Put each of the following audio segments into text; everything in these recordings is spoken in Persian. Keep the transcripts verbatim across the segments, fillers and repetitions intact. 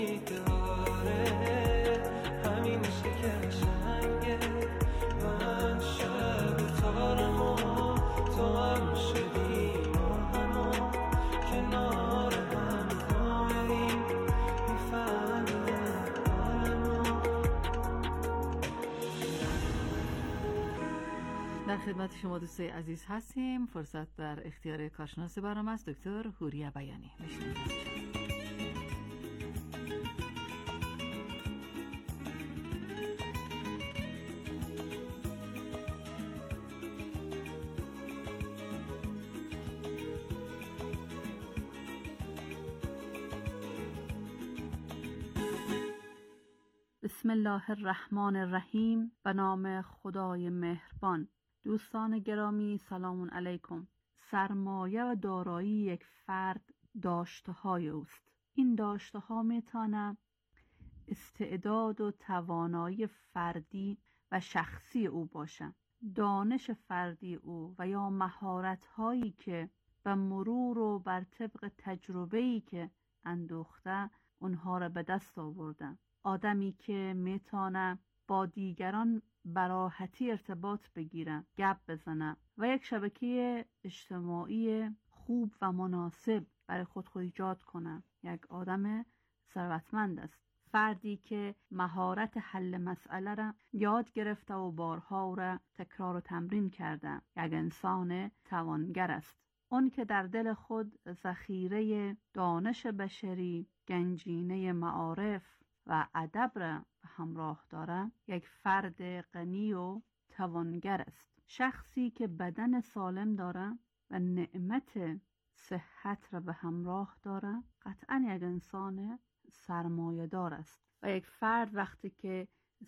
همینشه که قشنگه من شب تارم و تو هم شدیم و همون کنار هم پاییم میفهمیم حالمون. در خدمت شما دوستای عزیز هستیم. فرصت در اختیار کارشناس برنامه است، دکتر حوریه بیانی. بشنوید. بسم الله الرحمن الرحیم. به نام خدای مهربان. دوستان گرامی سلام علیکم. سرمایه و دارایی یک فرد داشته های اوست. این داشته ها میتونه استعداد و توانایی فردی و شخصی او باشه، دانش فردی او و یا مهارت هایی که به مرور و بر طبق تجربه‌ای که اندوخته اونها را به دست آورده. آدمی که میتونه با دیگران براحتی ارتباط بگیره، گپ بزنه و یک شبکه اجتماعی خوب و مناسب برای خود خود ایجاد کنه، یک آدم ثروتمند است. فردی که مهارت حل مسئله را یاد گرفته و بارها را تکرار و تمرین کرده، یک انسان توانگر است. اون که در دل خود ذخیره دانش بشری، گنجینه معارف و ادب را همراه داره، یک فرد غنی و توانگر است. شخصی که بدن سالم داره و نعمت صحت را به همراه داره، قطعا یک انسان سرمایه دار است. و یک فرد وقتی که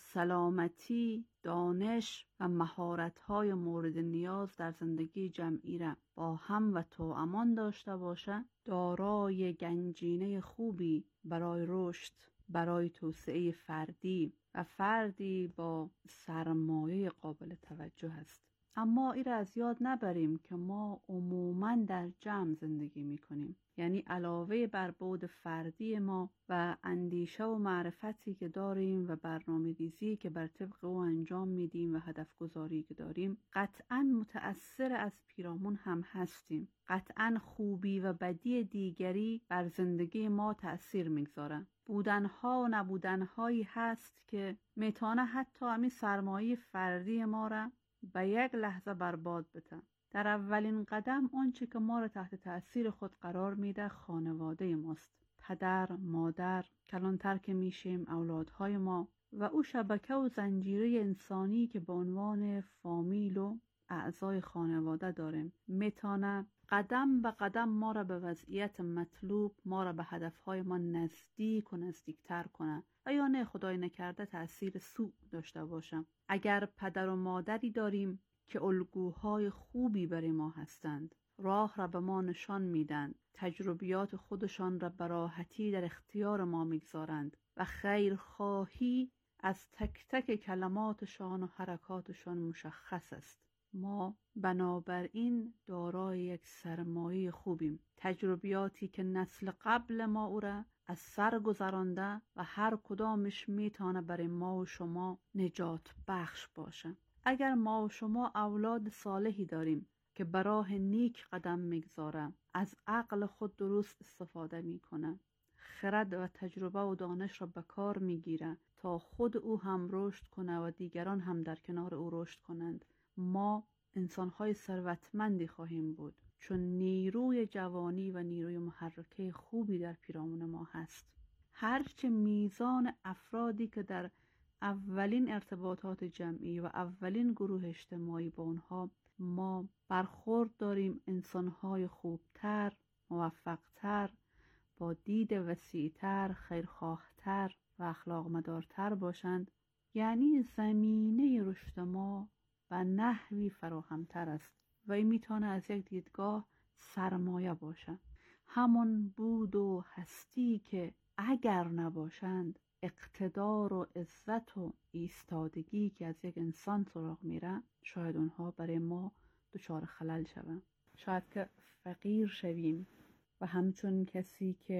سلامتی، دانش و مهارت‌های مورد نیاز در زندگی جمعی را با هم و توامان داشته باشه، دارای گنجینه خوبی برای رشد، برای توسعه فردی و فردی با سرمایه قابل توجه است. اما این را از یاد نبریم که ما عموماً در جمع زندگی می‌کنیم. یعنی علاوه بر بعد فردی ما و اندیشه و معرفتی که داریم و برنامه‌ریزی که بر طبق او انجام میدیم و هدف گذاری که داریم، قطعاً متأثر از پیرامون هم هستیم. قطعاً خوبی و بدی دیگری بر زندگی ما تأثیر میگذاره. بودنها و نبودنهایی هست که میتونه حتی همین سرمایه فردی ما را به یک لحظه برباد بده. در اولین قدم آنچه که ما را تحت تأثیر خود قرار میده خانواده ماست. پدر، مادر، کلانتر که میشیم اولادهای ما و او شبکه و زنجیره انسانی که به عنوان فامیل و اعضای خانواده داریم، میتونه قدم به قدم ما را به وضعیت مطلوب، ما را به هدفهای ما نزدیک و نزدیکتر کنه و یا نه خدای نکرده تأثیر سوء داشته باشه. اگر پدر و مادری داریم که الگوهای خوبی برای ما هستند، راه را به ما نشان میدن، تجربیات خودشان را به راحتی در اختیار ما میگذارند و خیرخواهی از تک تک کلماتشان و حرکاتشان مشخص است، ما بنابراین دارای یک سرمایه خوبیم. تجربیاتی که نسل قبل ما او را از سر گذرانده و هر کدامش میتونه برای ما و شما نجات بخش باشه. اگر ما و شما اولاد صالحی داریم که برای نیک قدم میگذاره، از عقل خود درست استفاده میکنه، خرد و تجربه و دانش را به کار میگیره تا خود او هم رشد کنه و دیگران هم در کنار او رشد کنند، ما انسانهای ثروتمندی خواهیم بود، چون نیروی جوانی و نیروی محرکه خوبی در پیرامون ما هست. هرچه میزان افرادی که در اولین ارتباطات جمعی و اولین گروه اجتماعی با اونها ما برخورد داریم، انسانهای خوبتر، موفقتر، با دید وسیعتر، خیرخواهتر و اخلاق مدارتر باشند، یعنی زمینه رشد ما و نحوی فراهمتر است و این میتونه از یک دیدگاه سرمایه باشه. همون بود و هستی که اگر نباشند، اقتدار و عزت و ایستادگی که از یک انسان سراغ میره، شاید اونها برای ما دچار خلل شوند. شاید که فقیر شویم و همچون کسی که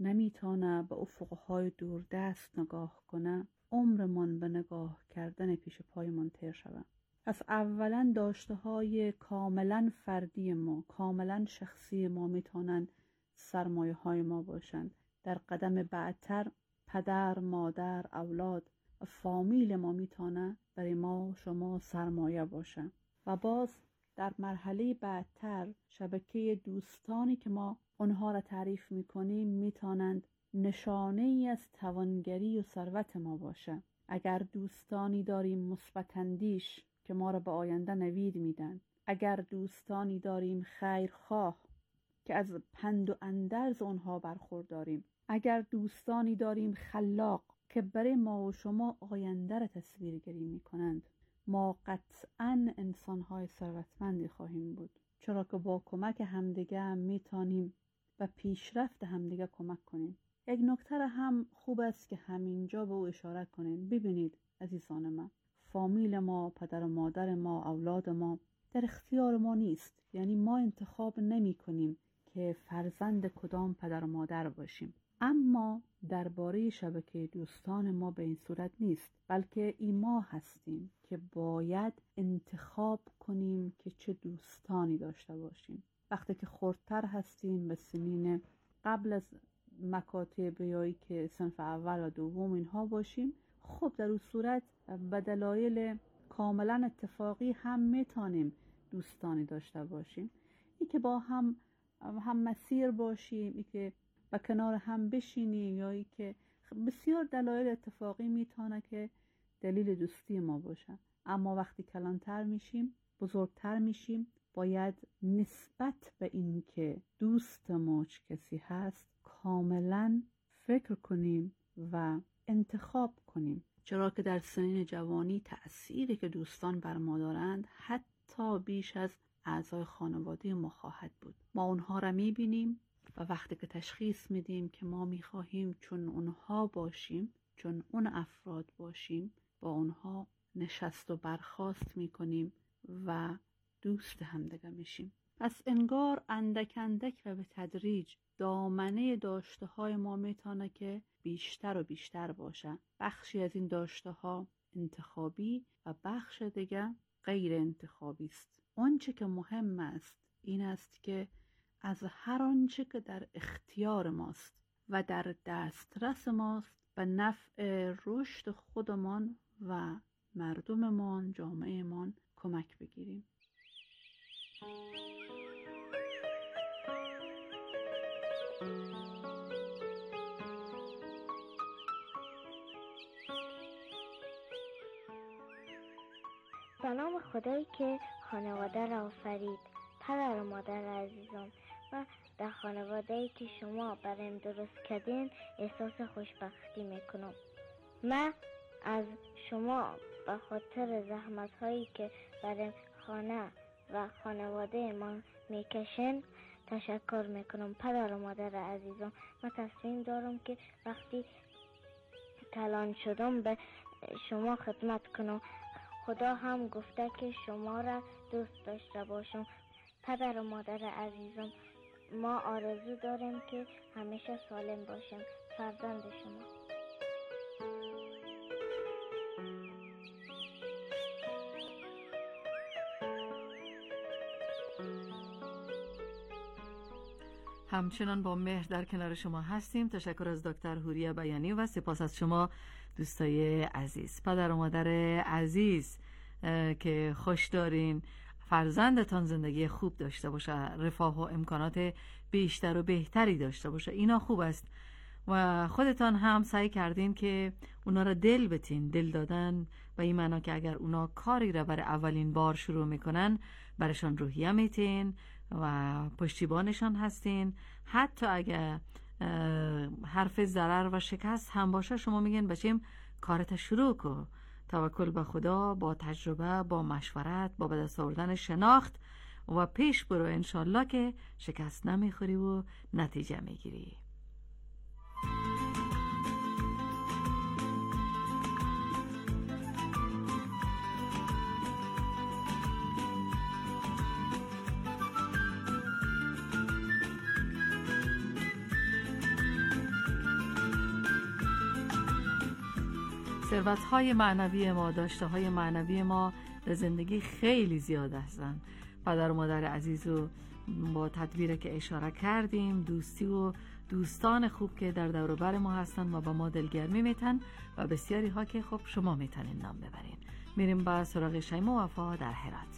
نمیتونه به افقهای دوردست نگاه کنه، عمرمان به نگاه کردن پیش پایمان تیر شود. پس اولا داشته های کاملا فردی ما، کاملا شخصی ما میتونن سرمایه های ما باشند. در قدم بعدتر پدر، مادر، اولاد و فامیل ما میتونه برای ما شما سرمایه باشه. و باز در مرحله بعدتر شبکه دوستانی که ما اونها را تعریف میکنیم میتونند نشانه ای از توانگری و ثروت ما باشه. اگر دوستانی داریم مثبت اندیش که ما را به آینده نوید میدن، اگر دوستانی داریم خیرخواه که از پند و اندرز اونها برخورداریم، اگر دوستانی داریم خلاق که برای ما و شما آینده را تصویرگری میکنند، ما قطعاً انسان‌های ثروتمندی خواهیم بود، چرا که با کمک همدیگه میتونیم به پیشرفت همدیگه کمک کنیم. یک نکته هم خوب است که همینجا به او اشاره کنیم. ببینید عزیزان من، فامیل ما، پدر و مادر ما، اولاد ما در اختیار ما نیست. یعنی ما انتخاب نمی کنیم که فرزند کدام پدر و مادر باشیم. اما درباره شبکه دوستان ما به این صورت نیست، بلکه این ما هستیم که باید انتخاب کنیم که چه دوستانی داشته باشیم. وقتی که خردتر هستیم، به سنین قبل از مکاتب بیایی که صنف اول و دوم اینها باشیم، خب در اون صورت به دلایل کاملا اتفاقی هم میتونیم دوستانی داشته باشیم. ای که با هم هم مسیر باشیم، ای که و کنار هم بشینیم، یا ای که بسیار دلایل اتفاقی میتونه که دلیل دوستی ما باشه. اما وقتی کلانتر میشیم، بزرگتر میشیم، باید نسبت به این که دوست ما چه کسی هست کاملا فکر کنیم و انتخاب کنیم. چرا که در سنین جوانی تأثیری که دوستان بر ما دارند حتی بیش از اعضای خانواده ما خواهد بود. ما اونها را میبینیم و وقتی که تشخیص میدیم که ما میخواهیم چون اونها باشیم، چون اون افراد باشیم، با اونها نشست و برخاست میکنیم و دوست همدیگه میشیم. پس انگار اندک اندک و به تدریج دامنه داشته های ما میتونه که بیشتر و بیشتر باشه. بخشی از این داشته ها انتخابی و بخش دیگه غیر انتخابی است. آنچه که مهم است این است که از هر آنچه که در اختیار ماست و در دسترس ماست به نفع رشد خودمان و مردممان، جامعهمان کمک بگیریم. به نام خدایی که خانواده را آفرید. پدر و مادر عزیزم، و در خانواده‌ای که شما برایم درست کردین احساس خوشبختی میکنم. من از شما به خاطر زحمت هایی که برای خانه و خانواده ما میکشن تشکر میکنم. پدر و مادر عزیزم، من تصمیم دارم که وقتی کلان شدم به شما خدمت کنم. خدا هم گفته که شما را دوست داشته باشم. پدر و مادر عزیزم، ما آرزو داریم که همیشه سالم باشیم. فرزند شما. همچنان با مهر در کنار شما هستیم. تشکر از دکتر حوریه بیانی و سپاس از شما دوستای عزیز. پدر و مادر عزیز که خوش دارین فرزندتان زندگی خوب داشته باشه، رفاه و امکانات بیشتر و بهتری داشته باشه، اینا خوب است و خودتان هم سعی کردین که اونا را دل بتین. دل دادن و این معنا که اگر اونا کاری را برای اولین بار شروع میکنن برشان روحیه میتین و پشتیبانشان هستین. حتی اگر حرف ضرر و شکست هم باشه شما میگین بچیم کارت شروع کن، توکل به خدا، با تجربه، با مشورت، با به دست آوردن شناخت و پیش برو، انشالله که شکست نمیخوری و نتیجه میگیری. ثروت‌های معنوی ما، داشته‌های معنوی ما در زندگی خیلی زیاد هستند. پدر و مادر عزیز رو با تدبیری که اشاره کردیم، دوستی و دوستان خوب که در دور و بر ما هستن و با ما دلگرمی میتن و بسیاری ها که خب شما میتونین نام ببرین. میریم با سراغ شیما وفا در هرات.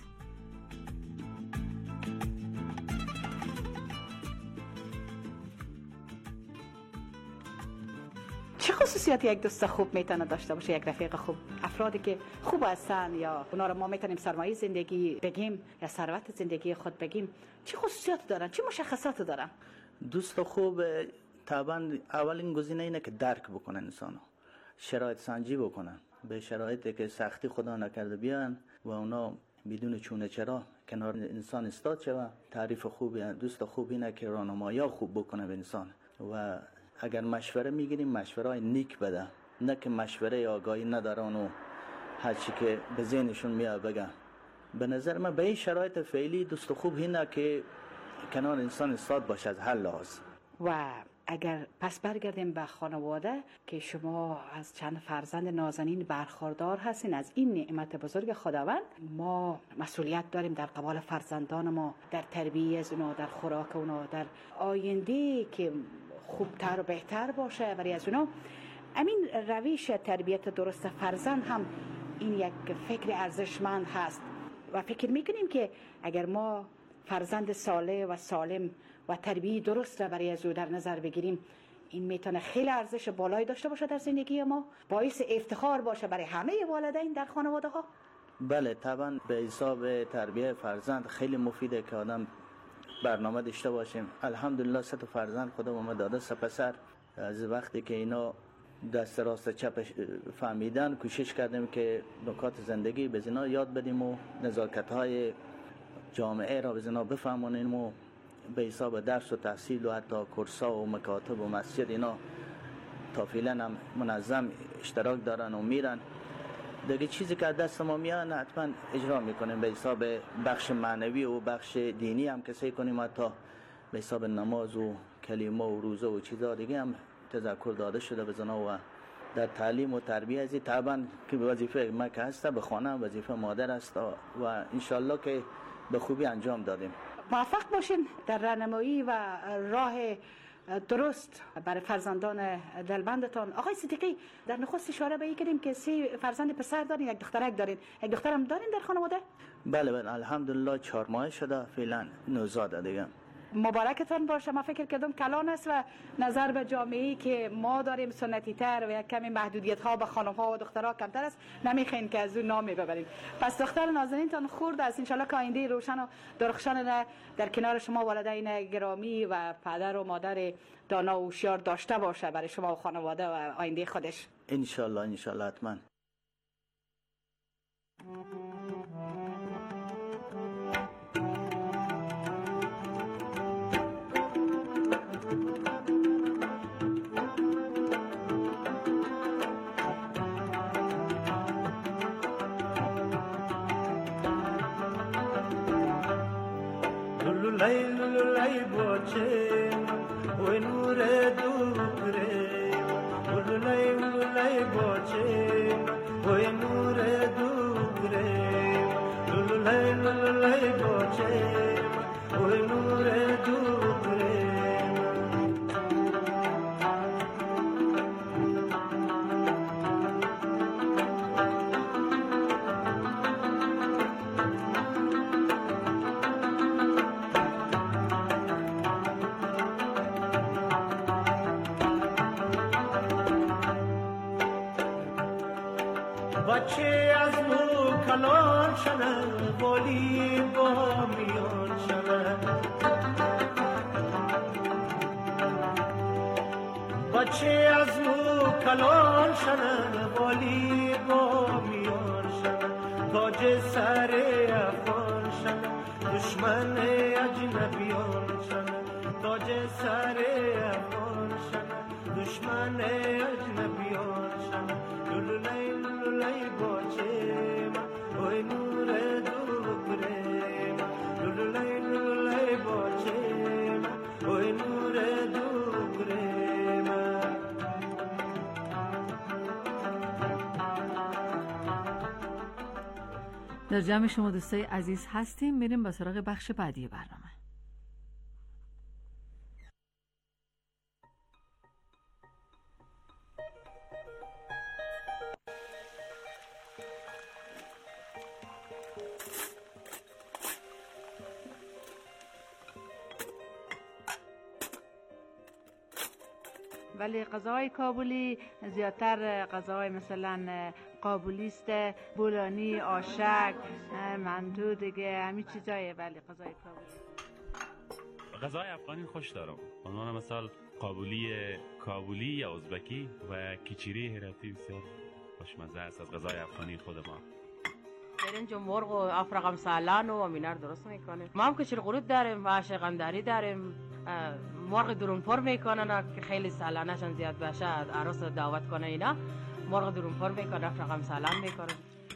چه خصوصیاتی یک دوست خوب میتونه داشته باشه، یک رفیق خوب؟ افرادی که خوب هستن یا اونا رو ما میتونیم سرمایه زندگی بگیم یا ثروت زندگی خود بگیم، چه خصوصیات دارن، چه مشخصات دارن؟ دوست خوب طبعا اولین گزینه اینه که درک بکنن انسانو، شرایط سنجی بکنن، به شرایطی که سختی خدا نکرده بیان و اونا بدون چونه چرا کنار انسان استاد شوه. تعریف خوبی دوست خوب اینه که راهنمایی خوب بکنه به انسان و اگر مشوره میگیریم مشوره نیک بده، نه که مشوره آگاهی ندارن و هر چی که به ذهنشون میاد بگن. به نظر من به این شرایط فعلی دوست خوب اینه که کنار انسان استاد باشه از هر لحاظ. و اگر پس برگردیم به خانواده که شما از چند فرزند نازنین برخوردار هستین از این نعمت بزرگ خداوند، ما مسئولیت داریم در قبال فرزندان ما، در تربیت از اونا، در خوراک اونا، در آینده که خوبتر و بهتر باشه برای از اونا. همین روش تربیت درست فرزند هم این یک فکر ارزشمند هست و فکر میکنیم که اگر ما فرزند صالح و سالم و تربیت درست را برای از او در نظر بگیریم، این میتونه خیلی ارزش بالایی داشته باشه در زندگی ما، باعث افتخار باشه برای همه والدین در خانواده ها. بله طبعا به حساب تربیت فرزند خیلی مفیده که آدم برنامه داشته باشیم. الحمدلله سه تا فرزند خدا به ما داده، سه پسر. از وقتی که اینا دست راست چپ فهمیدن کوشش کردیم که نکات زندگی به اینا یاد بدیم و نزاکت‌های جامعه را به اینا بفهمونیم و به حساب درس و تحصیل و حتی کورس‌ها و مکاتب و مسجد اینا تا فعلا هم منظم اشتراک دارن و میرن. دیگه چیزی که دست ما میاد حتما اجرا میکنیم به حساب بخش معنوی و بخش دینی هم کسی کنیم، حتی به حساب نماز و کلمه و روزه و چیزا دیگه هم تذکر داده شده به زنا و در تعلیم و تربیت ازی طبعا که وظیفه ما که هست به خانه وظیفه مادر است و انشالله که به خوبی انجام دادیم. موفق باشین در راهنمایی و راه درست برای فرزندان دلبندتان. آقای صدیقی در نخست اشاره به این کردیم که سه فرزند پسر دارین، یک دخترک دارین، یک دخترم دارین در خانواده؟ بله بله الحمدلله چهار ماه شده، فعلا نوزاده دیگه. مبارکتان باشه. من فکر کردم کلان است و نظر به جامعه‌ای که ما داریم سنتی تر و یک کمی محدودیت ها به خانم ها و دخترها کمتر است، نمیخواین که از اون نامی ببرین. پس دختر نازنینتان خورد است، ان شاءالله که آینده روشن و درخشان در کنار شما والدین گرامی و پدر و مادر دانا و هوشیار داشته باشه برای شما و خانواده و آینده خودش. ان شاءالله ان شاءالله حتما. لولای لولای باچه و نور دوره، لولای لولای باچه و نور دوره، لولای لولای باچه و نور دوره. بچه از مو کلان شنن ولی با میان شنن، بچه از مو کلان شنن ولی با میان شنن، تاج سر افغان شنن دشمن اجنبیان شنن، تاج سر افغان شنن دشمن اجنبیان شنن. لولای لولای باچه و نور دوره، لولای لولای باچه و نور دوره. در جمع شما دوستای عزیز هستیم. میریم به سراغ بخش بعدی برنامه. ولی غذاهای کابلی زیادتر غذاهای مثلا قابلی است، بولانی، آشک، مندو دیگه همین چیزایه. ولی غذای کابلی غذای افغانی خوش دارم. عنوان مثال قابلی کابلی یا ازبکی و کیچیری هراتی بسیار خوشمزه است از غذای افغانی خود ما. برنج و مرغ و افرقم سالان و امینار درست میکنیم. ما هم کچل قرود داریم و عاشقندری داریم. مرغ درونپر میکنن که خیلی سالانشان زیاد باشه، عروس دعوت کنه اینا مرغ درونپر میکنن، افرقم سالان میکنن.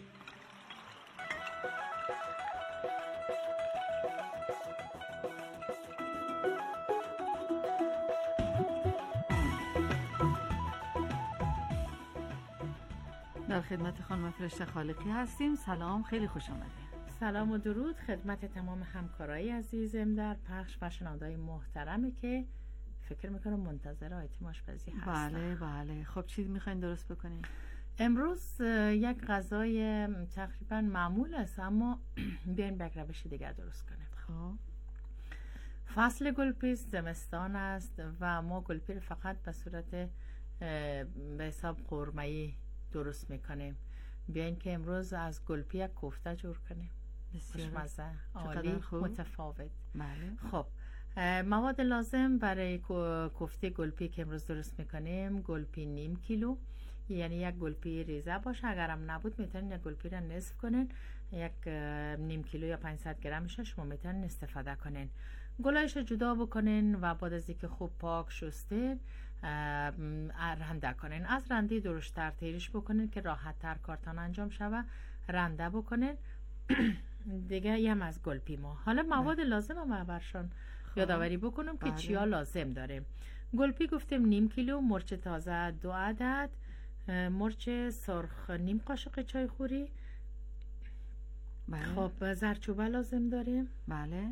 در خدمت خانم فرشته خالقی هستیم. سلام، خیلی خوش آمدید. سلام و درود خدمت تمام همکارای عزیزم در پخش و شنونده‌های محترمی که فکر میکنم منتظر آیتم آشپزی هستن. بله بله. خب چی میخواین درست بکنین؟ امروز یک غذای تقریبا معمول است، اما بیاین به یک روش دیگر درست کنیم. خب فصل گلپی زمستان است و ما گلپی رو فقط به صورت به حساب قورمه‌ای درست میکنیم. بیاین که امروز از گلپی یک کوفته جور کنیم. خوشمزه، عالی، متفاوت. بله. خب مواد لازم برای کوفته گلپی که امروز درست میکنیم: گلپی نیم کیلو، یعنی یک گلپی ریزه باشه. اگرم نبود میتونین یک گلپی را نصف کنین، یک نیم کیلو یا پانصد گرمش شما میتونین استفاده کنین. گلایش جدا بکنین و بعد از اینکه خوب پاک شستین رنده کنین. از رنده درشتر تیرش بکنین که راحت تر کارتان انجام شوه. رنده بکنین. دیگه یم از گلپی ما. حالا مواد لازم هم برشان یادآوری بکنم که چیا لازم داریم. گلپی گفتیم نیم کیلو، مرچ تازه دو عدد، مرچ سرخ نیم قاشق چای خوری. بله. خب زردچوبه لازم داریم. بله.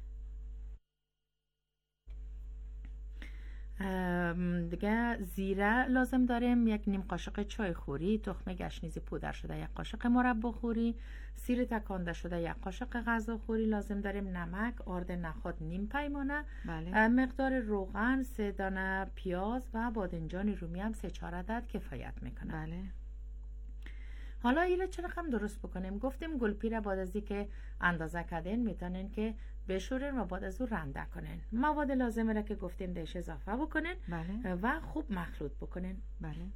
دیگه زیره لازم داریم، یک نیم قاشق چای خوری، تخم گشنیز پودر شده یک قاشق مربا خوری، سیر تکانده شده یک قاشق غذا خوری لازم داریم، نمک، آرد نخود نیم پیمانه. بله. مقدار روغن، سه دانه پیاز و بادنجان رومی هم سه چهار عدد کفایت میکنه. بله. حالا ایره چرا هم درست بکنیم؟ گفتیم گلپی را بعد از اینکه اندازه کردین میتونین که بشورین و بعد از اون رنده کنین. مواد لازمه را که گفتیم بهش اضافه بکنین. بله. و خوب مخلوط بکنین. بله.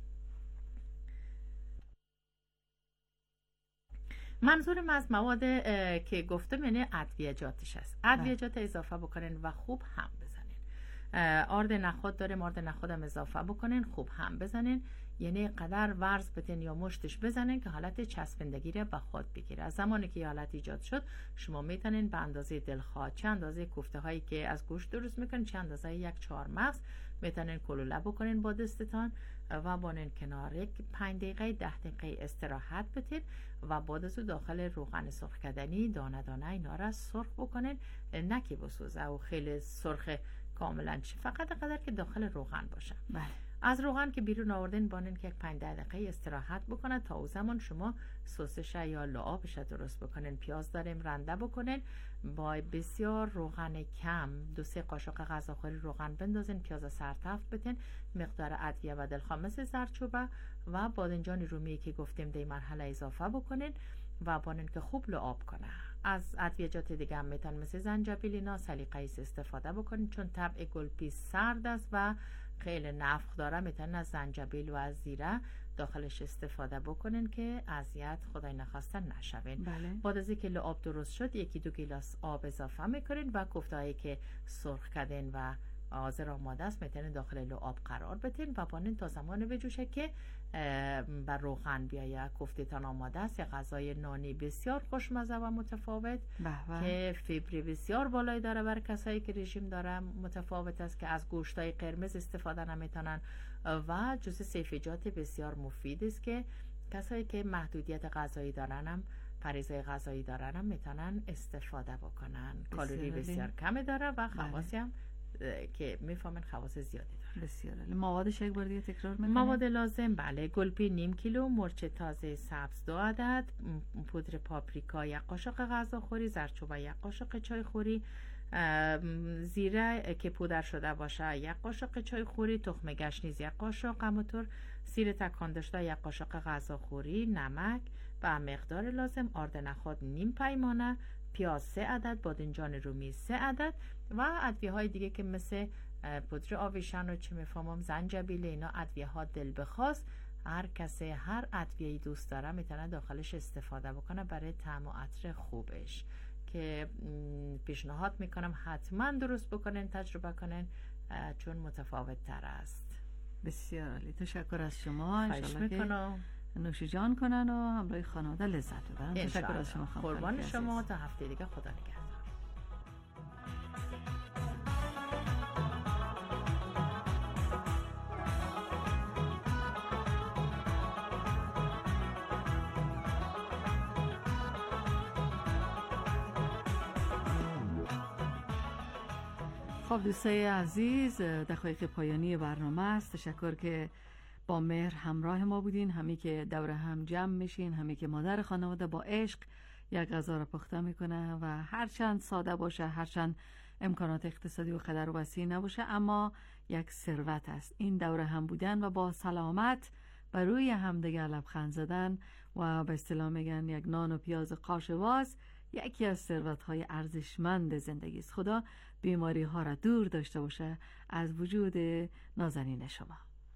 منظورم از مواد که گفتم یعنی ادویه‌جاتش است. ادویه‌جات اضافه بکنین و خوب هم بزنین. آرد نخود داریم، آرد نخود هم اضافه بکنین، خوب هم بزنین. یعنی قدر ورز بتین یا مشتش بزنین که حالت چسبندگی را به خود بگیره. از زمانی که حالت ایجاد شد شما میتونین به اندازه دلخواه، چه اندازه کوفته هایی که از گوشت درست میکنین، چه اندازه یک چهار مغز میتونین کلوله بکنین با دستتان و بانین کنار. یک پنج دقیقه ده دقیقه استراحت بتین و بعد از داخل روغن سرخ کردنی دانه دانه اینا را سرخ بکنین، نه که بسوزه و خیلی سرخ کاملا چی، فقط قدر که داخل روغن باشه. بله. از روغن که بیرون آوردین بانین که یک پنج دقیقه استراحت بکنه تا او زمان شما سسش یا لعابش درست بکنین. پیاز داریم رنده بکنین با بسیار روغن کم، دو سه قاشق غذاخوری روغن بندازین، پیاز سرتفت بتین، مقدار ادویه و دلخواه مثل زردچوبه و بادنجان رومی که گفتیم در مرحله اضافه بکنین و بانین که خوب لعاب کنه. از ادویه‌جات دیگه هم میتون مثل زنجبیل اینا سلیقه‌ای استفاده بکنین، چون طبع گلپی سرد است و خیلی نفخ داره. میتونن از زنجبیل و از زیره داخلش استفاده بکنین که اذیت خدای نخواسته نشوین. بله. بعد از اینکه لعاب درست شد یکی دو گیلاس آب اضافه میکنین و کوفته‌ای که سرخ کردین و حاضر آماده است میتونین داخل لعاب قرار بدین و بانین تا زمان بجوشه که بر روغن بیایه. کوفته‌تان آماده است. یک غذای نانی بسیار خوشمزه و متفاوت که فیبر بسیار بالایی داره برای کسایی که رژیم داره. متفاوت است که از گوشتای قرمز استفاده نمیتونن و جزء سیفجات بسیار مفید است که کسایی که محدودیت غذایی دارن هم پرهیزهای غذایی دارن هم میتونن استفاده بکنن. کالری بسیار کم داره و خواصی هم که میفهمن خواص زیادی داره. بسیار عالی. موادش یک بار دیگه تکرار میکنیم. مواد لازم بله گلپی نیم کیلو، مرچ تازه سبز دو عدد، پودر پاپریکا یک قاشق غذاخوری، زردچوبه یک قاشق چای خوری، زیره که پودر شده باشه یک قاشق چای خوری، تخم گشنیز یک قاشق، همونطور سیر تکان داشته یک قاشق غذاخوری، نمک و مقدار لازم، آرد نخود نیم پیمانه، پیاز سه عدد، بادنجان رومی سه عدد و ادویه های دیگه که مثل پودر آویشن و چه میفهمم زنجبیل، اینا ادویه ها دل بخواست. هر کسی هر ادویه‌ای دوست داره میتونه داخلش استفاده بکنه برای طعم و عطر خوبش، که پیشنهاد میکنم حتما درست بکنن، تجربه کنن، چون متفاوت تر است. بسیار عالی. تشکر از شما. خواهش میکنم. نوش جان کنن و همراه خانواده لذت ببرن. تشکر از شما. قربان شما. تا هفته دیگه خدا نگهدار. خب دوستای عزیز، دقایق پایانی برنامه است. تشکر که با مهر همراه ما بودین، همی که دور هم جمع میشین، همی که مادر خانواده با عشق یک غذا را پخته میکنه و هرچند ساده باشه، هرچند امکانات اقتصادی و قدر و وسیع نباشه، اما یک ثروت است این دور هم بودن و با سلامت بر روی همدیگه لبخند زدن و به اصطلاح میگن یک نان و پیاز قاشق‌باز یکی از ثروت‌های ارزشمند زندگی است. خدا بیماری ها را دور داشته باشه از وجود نازنین شما.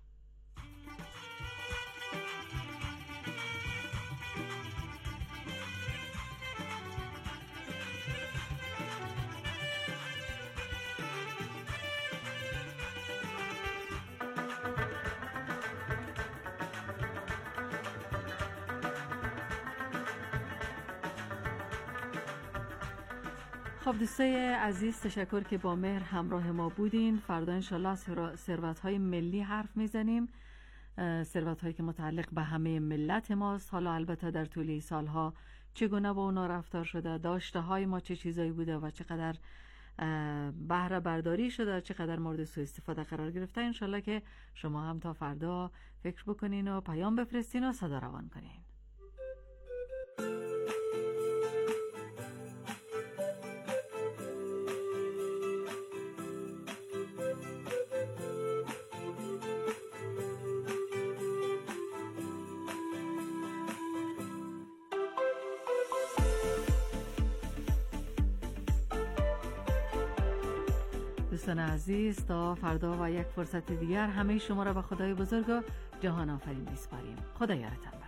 خب دوستای عزیز، تشکر که با مهر همراه ما بودین. فردا انشالله ثروت های ملی حرف میزنیم، ثروت هایی که متعلق به همه ملت ماست. حالا البته در طول سالها چگونه با اونا رفتار شده، داشته های ما چه چیزایی بوده و چقدر بهره برداری شده، چقدر مورد سوء استفاده قرار گرفته. انشالله که شما هم تا فردا فکر بکنین و پیام بفرستین و صدا روان کنین. دوستان عزیز، تا فردا و یک فرصت دیگر همه شما را به خدای بزرگ و جهان آفرین میسپاریم. خدا یارتان باد.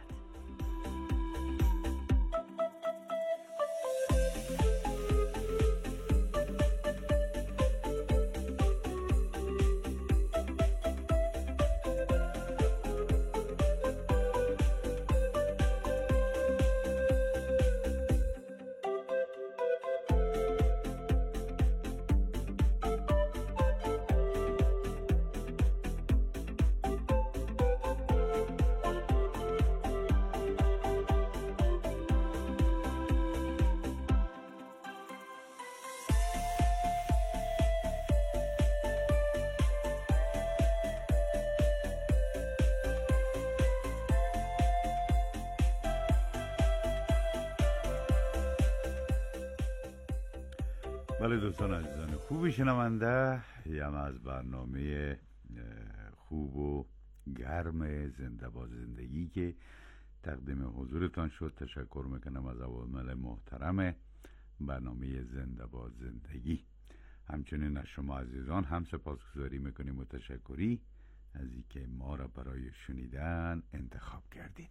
بله دوستان عزیزان خوب شنونده، یم از برنامه خوب و گرم زنده با زندگی که تقدیم حضورتان شد تشکر میکنم از عوامل محترم برنامه زنده با زندگی. همچنین از شما عزیزان هم سپاسگزاری میکنیم و تشکری از اینکه ما را برای شنیدن انتخاب کردین.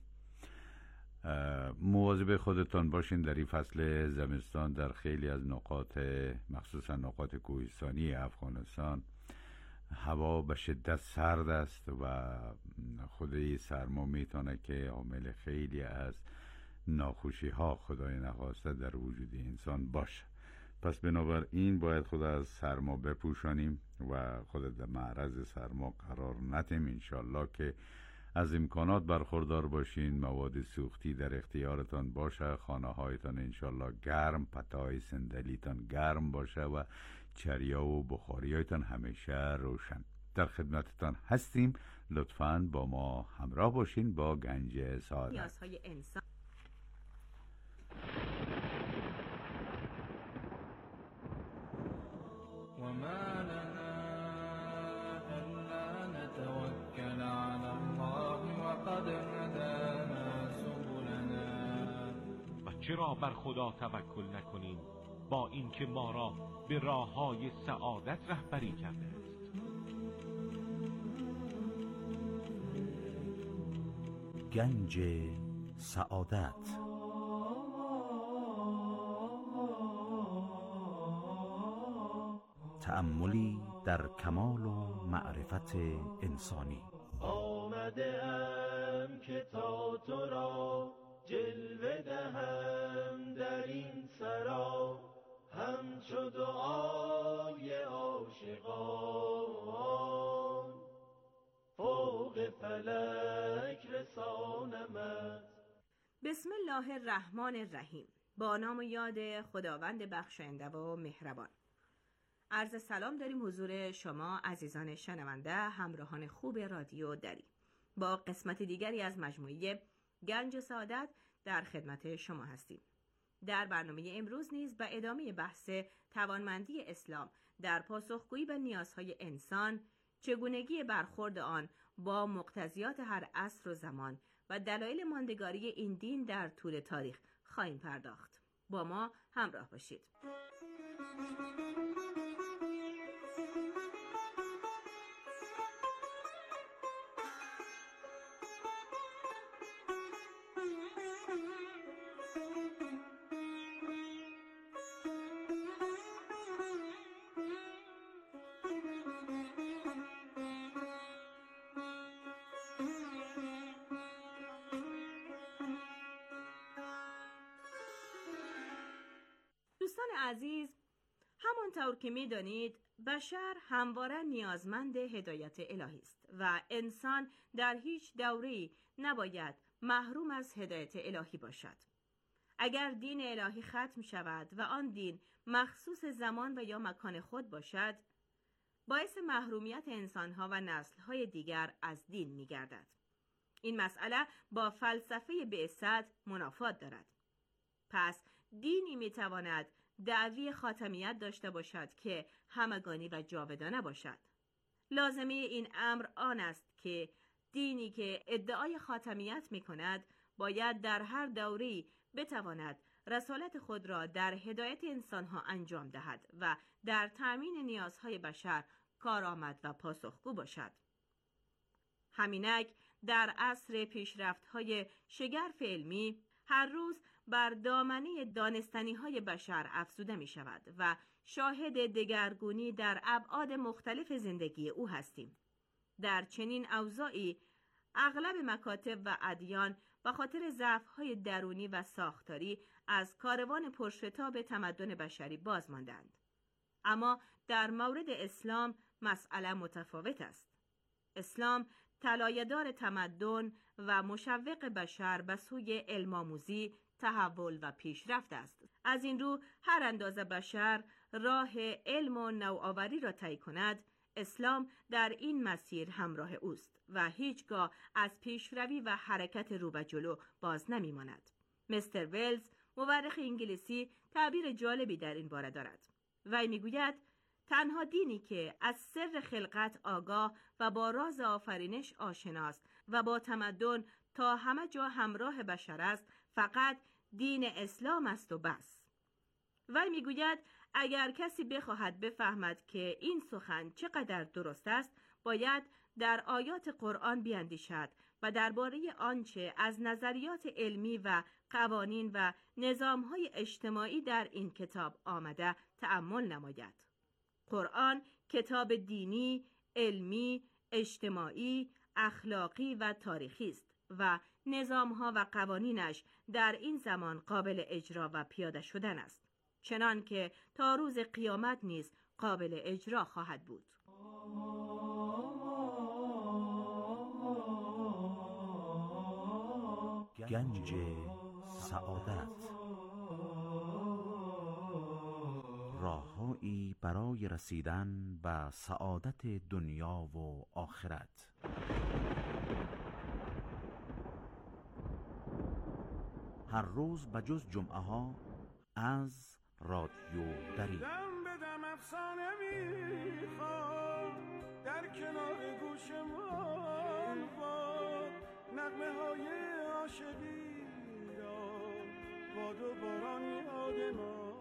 مواظب خودتان باشین. در این فصل زمستان در خیلی از نقاط مخصوصا نقاط کوهستانی افغانستان هوا به شدت سرد است و خود سرما میتونه که عامل خیلی از ناخوشی ها خدای نخواسته در وجود انسان باشه. پس بنابراین باید خود از سرما بپوشانیم و خود در معرض سرما قرار ندیم. انشالله که از امکانات برخوردار باشین، مواد سوختی در اختیارتان باشه، خانه هایتان انشالله گرم، پتای صندلیتان گرم باشه و چریا و بخاری هایتان همیشه روشن. در خدمتتان هستیم، لطفاً با ما همراه باشین با گنج سعادت. نیازهای انسان. وما لنا ألا نتوكل على الله وقد هدانا سبلنا. و چرا بر خدا توکل نکنیم با اینکه ما را به راههای سعادت رهبری کرده است. گنج سعادت. تأملی در کمال و معرفت انسانی. آمده ام که تا تو را جلوه دهم در این سرا، همچو دعای عاشقان فوق فلک رسانمت. بسم الله الرحمن الرحیم. با نام و یاد خداوند بخشاینده و مهربان. عرض سلام داریم حضور شما عزیزان شنونده، همراهان خوب رادیو دری. با قسمت دیگری از مجموعه گنج سعادت در خدمت شما هستیم. در برنامه امروز نیز به ادامه بحث توانمندی اسلام در پاسخگویی به نیازهای انسان، چگونگی برخورد آن با مقتضیات هر عصر و زمان و دلایل ماندگاری این دین در طول تاریخ خواهیم پرداخت. با ما همراه باشید. دوستان عزیز، همانطور که می دانید بشر همواره نیازمند هدایت الهی است و انسان در هیچ دوره‌ای نباید محروم از هدایت الهی باشد. اگر دین الهی ختم شود و آن دین مخصوص زمان و یا مکان خود باشد، باعث محرومیت انسانها و نسلهای دیگر از دین می گردد. این مسئله با فلسفه بعثت منافات دارد. پس دینی می تواند دعوی خاتمیت داشته باشد که همگانی و جاودانه باشد. لازمه این امر آن است که دینی که ادعای خاتمیت می کند باید در هر دوره‌ای بتواند رسالت خود را در هدایت انسانها انجام دهد و در تأمین نیازهای بشر کارآمد و پاسخگو باشد. همینک در عصر پیشرفت‌های شگرف علمی هر روز بر دامنه دانستنی‌های بشر افزوده می شود و شاهد دگرگونی در ابعاد مختلف زندگی او هستیم. در چنین اوضاعی اغلب مکاتب و ادیان به خاطر ضعف‌های درونی و ساختاری از کاروان پرشتاب تمدن بشری باز ماندند. اما در مورد اسلام مسئله متفاوت است. اسلام طلایه‌دار تمدن و مشوق بشر به سوی علم‌آموزی، تحول و پیشرفت است. از این رو هر اندازه بشر راه علم و نوآوری را طی کند، اسلام در این مسیر همراه اوست و هیچگاه از پیشروی و حرکت رو به جلو باز نمی‌ماند. مستر ولز، مورخ انگلیسی، تعبیر جالبی در این باره دارد. وی میگوید تنها دینی که از سر خلقت آگاه و با راز آفرینش آشناست و با تمدن تا همه جا همراه بشر است، فقط دین اسلام است و بس. وی میگوید اگر کسی بخواهد بفهمد که این سخن چقدر درست است، باید در آیات قرآن بیاندیشد و درباره آنچه از نظریات علمی و قوانین و نظام‌های اجتماعی در این کتاب آمده تأمل نماید. قرآن کتاب دینی، علمی، اجتماعی، اخلاقی و تاریخی است و نظام‌ها و قوانینش در این زمان قابل اجرا و پیاده شدن است، چنان که تا روز قیامت نیز قابل اجرا خواهد بود. گنج سعادت. راههایی برای رسیدن به سعادت دنیا و آخرت. هر روز بجز جمعه ها از رادیو دری. دم به دم افسانه میخواد در کنار گوشمان باد، نغمه های عاشقی را باد و باران یادمان.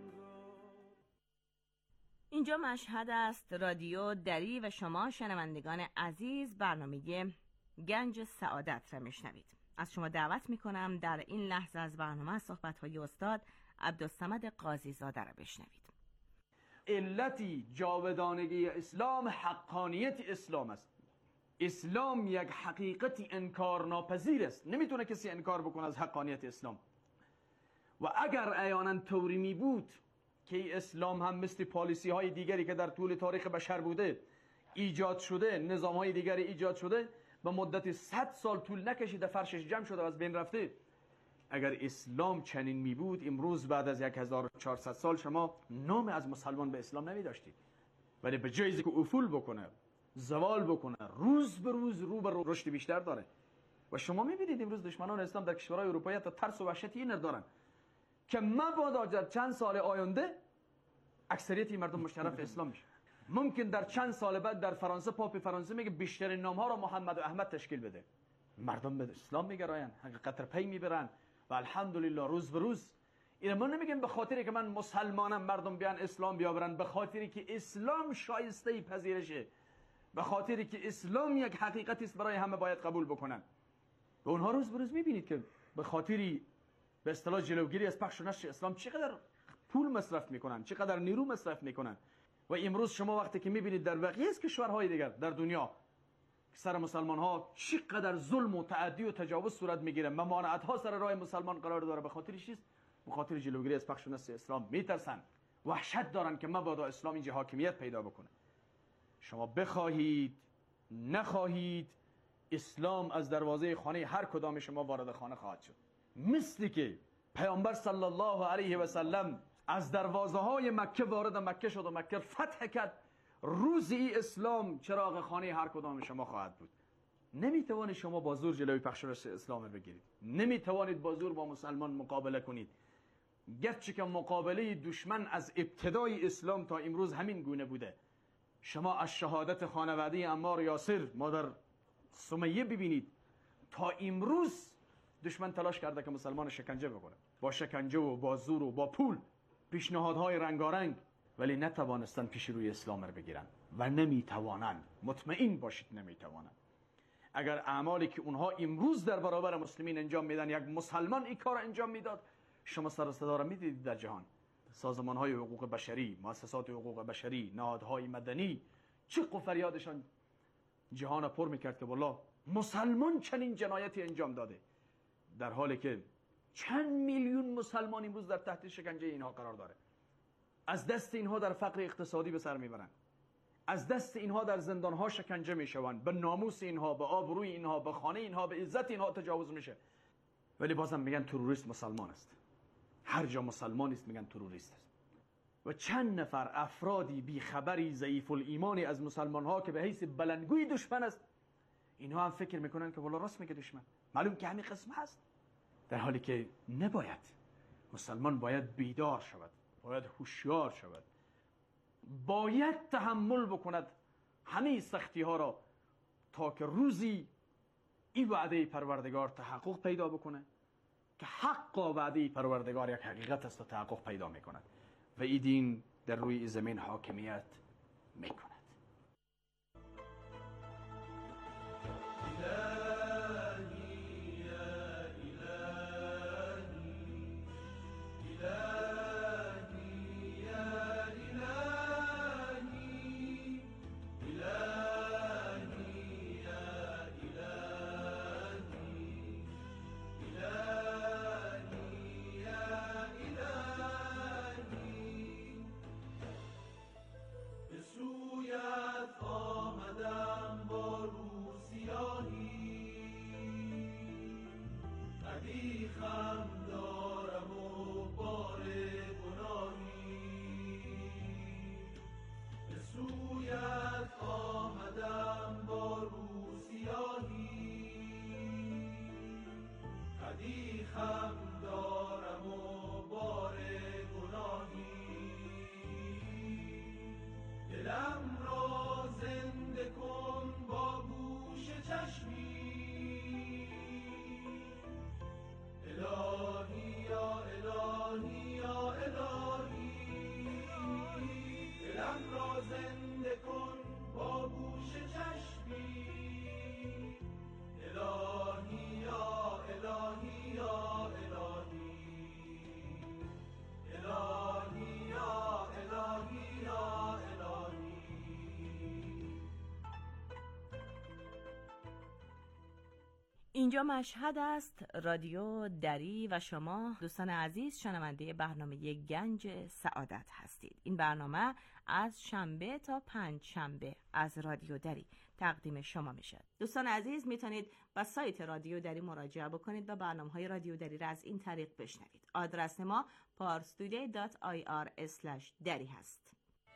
اینجا مشهد است، رادیو دری و شما شنوندگان عزیز برنامه گنج سعادت را میشنوید. از شما دعوت میکنم در این لحظه از برنامه صحبت‌های استاد عبدالصمد قاضی زاده را بشنوید. علتی جاودانگی اسلام حقانیت اسلام است. اسلام یک حقیقتی انکار ناپذیر است، نمیتونه کسی انکار بکنه از حقانیت اسلام. و اگر عیانا طوری می بود که اسلام هم مثل پالیسی های دیگری که در طول تاریخ بشر بوده ایجاد شده، نظام های دیگری ایجاد شده، به مدت صد سال طول نکشیده فرشش جمع شده و از بین رفته. اگر اسلام چنین می بود امروز بعد از هزار و چهارصد سال شما نام از مسلمان به اسلام نمی داشتید. ولی به جایزی که افول بکنه، زوال بکنه، روز به روز رو به رشد بیشتر داره. و شما می بینید امروز دشمنان اسلام در کشورهای اروپایی تا ترس و وحشتی این دارن که مبادا در چند سال آینده اکثریت مردم مشرف اسلام میشه. ممکن در چند سال بعد در فرانسه پاپ فرانسه میگه بیشترین نام ها را محمد و احمد تشکیل بده. مردم به اسلام میگراین، حقیقت پی میبرن و الحمدلله روز به روز. این ما نمیگیم به خاطری که من مسلمانم مردم بیان اسلام بیاورن، به خاطری که اسلام شایسته پذیرشه، به خاطری که اسلام یک حقیقتی است برای همه باید قبول بکنن. و اونها روز به روز میبینید که به خاطری به اصطلاح جلوگیری از پخش و نشر اسلام چقدر پول مصرف میکنن، چقدر نیرو مصرف میکنن. و امروز شما وقتی که میبینید در بقیه از کشورهای دیگر در دنیا سر مسلمان ها چقدر ظلم و تعدی و تجاوز صورت میگیره، ممانعت ها سر راه مسلمان قرار داره، به خاطر چیست؟ به خاطر جلوگیری از پخش و نشر اسلام میترسن، وحشت دارن که مبادا اسلام اینجا حاکمیت پیدا بکنه. شما بخواهید نخواهید اسلام از دروازه خانه هر کدام شما وارد خانه خواهد شد. مثلی که پیامبر صلی الله علیه و سلم از دروازه های مکه وارد مکه شد و مکه فتح کرد، روزی اسلام چراغ خانه هر کدام شما خواهد بود. نمیتوانید شما با زور جلوی پخش و نشر اسلام بگیرید، نمیتوانید با زور با مسلمان مقابله کنید. گرچه که مقابله دشمن از ابتدای اسلام تا امروز همین گونه بوده. شما از شهادت خانواده عمار یاسر مادر سمیه ببینید، تا امروز دشمن تلاش کرده که مسلمان شکنجه بکنه، با شکنجه و با زور و با پول، پیشنهادهای رنگارنگ، ولی نتوانستن پیش روی اسلام رو بگیرن و نمیتوانند. مطمئن باشید نمیتوانند. اگر اعمالی که اونها امروز در برابر مسلمین انجام میدن یک مسلمان این کار انجام میداد، شما سر و صدا رو میدیدید در جهان. سازمان‌های حقوق بشری، مؤسسات حقوق بشری، نهادهای مدنی چه و فریادشان جهان پر میکرد که والله مسلمان چنین جنایتی انجام داده، در حالی که چند میلیون مسلمان امروز در تحت شکنجه اینها قرار داره. از دست اینها در فقر اقتصادی به سر میبرن، از دست اینها در زندانها شکنجه میشوند، به ناموس اینها، به آبروی اینها، به خانه اینها، به عزت اینها تجاوز میشه. ولی بازم میگن تروریست مسلمان است. هر جا مسلمان است میگن تروریست است. و چند نفر افرادی بیخبری ضعیف الایمانی از مسلمان ها که به حیث بلندگوی دشمن است، اینها هم فکر میکنن که والا راست میگه دشمن، معلوم که همین قسم هست، در حالی که نباید. مسلمان باید بیدار شود، باید هوشیار شود، باید تحمل بکند همه سختی ها را، تا که روزی این وعده پروردگار تحقق پیدا بکنه که حق و وعده پروردگار یک حقیقت است و تحقق پیدا میکند و این دین در روی زمین حاکمیت میکند. سوی قدیخم دارم و بار گناهی به سویت آمدم با رو سیاهی قدیخم دارم و بار گناهی دلم را زنده کن با گوش چشمی الهی یا الهی یا الهی دلم را زنده کن با گوش چشمی الهی یا الهی یا الهی الهی یا الهی یا الهی. اینجا مشهد است، رادیو دری و شما دوستان عزیز شنونده برنامه گنج سعادت هستید. این برنامه از شنبه تا پنج شنبه از رادیو دری تقدیم شما میشه. دوستان عزیز میتونید به سایت رادیو دری مراجعه بکنید و برنامه‌های رادیو دری را از این طریق بشنوید. آدرس ما parstoday dot i r slash dari هست.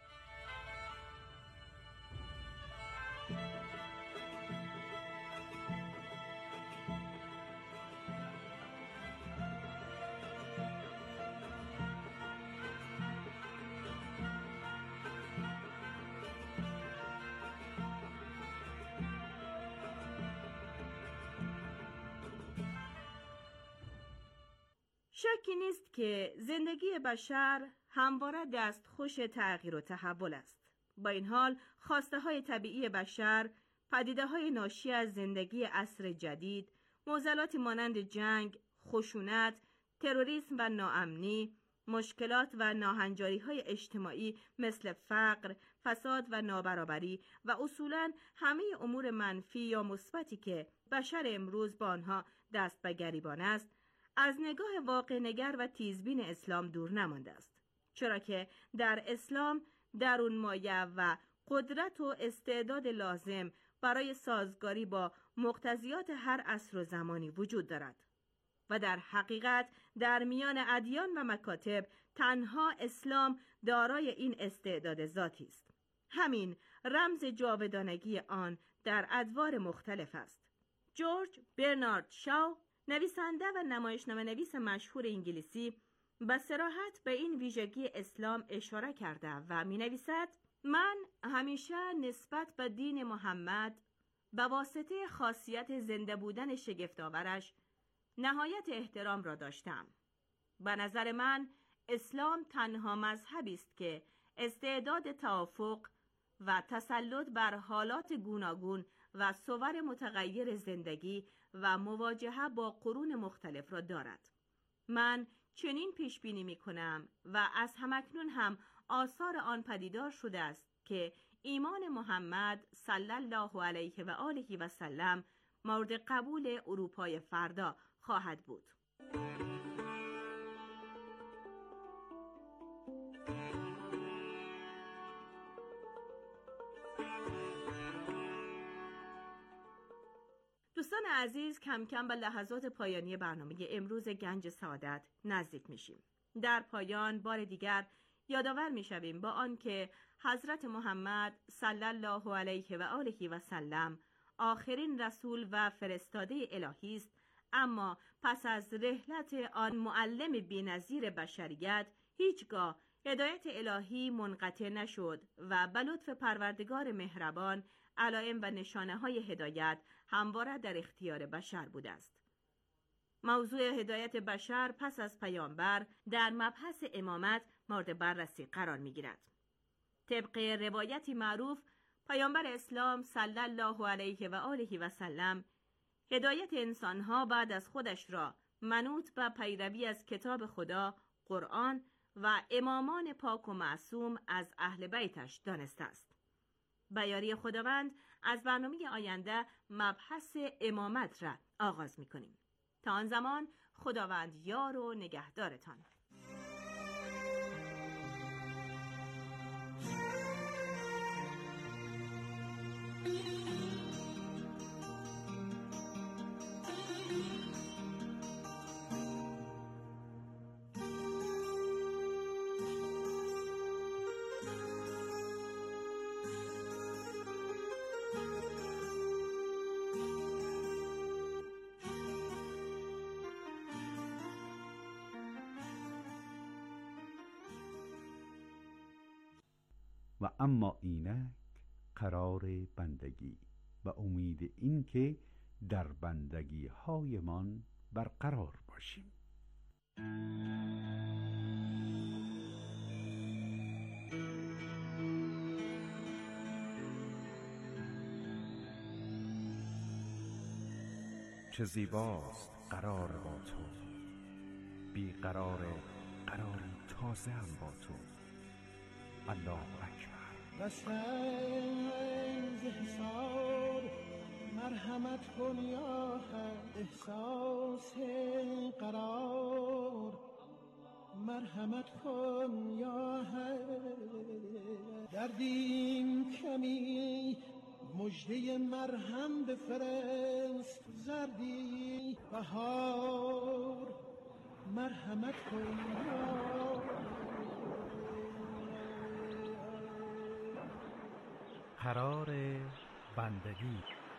شکی نیست که زندگی بشر همواره دستخوش تغییر و تحول است. با این حال خواسته های طبیعی بشر، پدیده های ناشی از زندگی عصر جدید، معضلاتی مانند جنگ، خشونت، تروریسم و ناامنی، مشکلات و ناهنجاری های اجتماعی مثل فقر، فساد و نابرابری و اصولاً همه امور منفی یا مثبتی که بشر امروز با آنها دست به گریبان است، از نگاه واقع نگر و تیزبین اسلام دور نمانده است. چرا که در اسلام درون مایه و قدرت و استعداد لازم برای سازگاری با مقتضیات هر عصر و زمانی وجود دارد و در حقیقت در میان ادیان و مکاتب تنها اسلام دارای این استعداد ذاتی است. همین رمز جاودانگی آن در ادوار مختلف است. جورج برنارد شاو، نویسنده و نمایشنامه نویس مشهور انگلیسی، به صراحت به این ویژگی اسلام اشاره کرده و می نویسد: من همیشه نسبت به دین محمد به واسطه خاصیت زنده بودن شگفت‌آورش نهایت احترام را داشتم. به نظر من اسلام تنها مذهبی است که استعداد توافق و تسلط بر حالات گوناگون و صور متغیر زندگی و مواجهه با قرون مختلف را دارد. من چنین پیش بینی می کنم و از همکنون هم آثار آن پدیدار شده است که ایمان محمد صلی الله علیه و آله و سلم مورد قبول اروپای فردا خواهد بود. دوستان عزیز، کم کم به لحظات پایانی برنامه امروز گنج سعادت نزدیک میشیم. در پایان بار دیگر یادآور میشویم با آن که حضرت محمد صلی الله علیه و آله و سلم آخرین رسول و فرستاده الهی است، اما پس از رحلت آن معلم بی‌نظیر بشریت هیچگاه هدایت الهی منقطع نشد و به لطف پروردگار مهربان علائم و نشانه های هدایت همواره در اختیار بشر بوده است. موضوع هدایت بشر پس از پیامبر در مبحث امامت مورد بررسی قرار می گیرد. طبق روایتی معروف، پیامبر اسلام صلی الله علیه و آله و سلم هدایت انسانها بعد از خودش را منوط به پیروی از کتاب خدا، قرآن و امامان پاک و معصوم از اهل بیتش دانسته است. به یاری خداوند از برنامه آینده مبحث امامت را آغاز می کنیم. تا آن زمان خداوند یار و نگهدارتان. و اما اینک قرار بندگی و امید این که در بندگی هایمان برقرار باشیم. چه زیباست قرار با تو، بی قرار قراری تازه هم با تو. الله اکبر. بسنگ حسار مرحمت کن یا حق، احساس قرار مرحمت کن یا حق. دردیم کمی مجده مرهم بفرست، زردی بهار مرحمت کن یا قرار بندگی.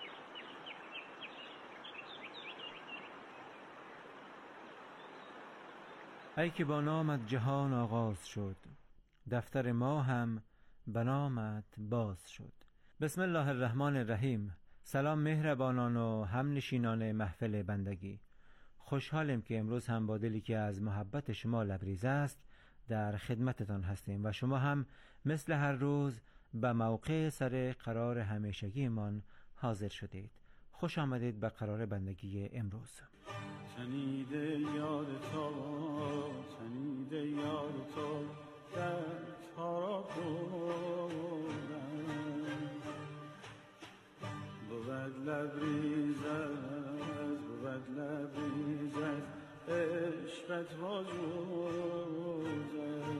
ای که با نامت جهان آغاز شد، دفتر ما هم به نامت باز شد. بسم الله الرحمن الرحیم. سلام مهربانان و همنشینان محفل بندگی. خوشحالیم که امروز هم با دلی که از محبت شما لبریز است در خدمتتان هستیم و شما هم مثل هر روز به موقع سر قرار همیشگیمان حاضر شدید. خوش آمدید به قرار بندگی امروز. شنیده یاد تو، شنیده یاد تو در تارا بودم، بود لبریز از بود لبریز از عشقت وجود.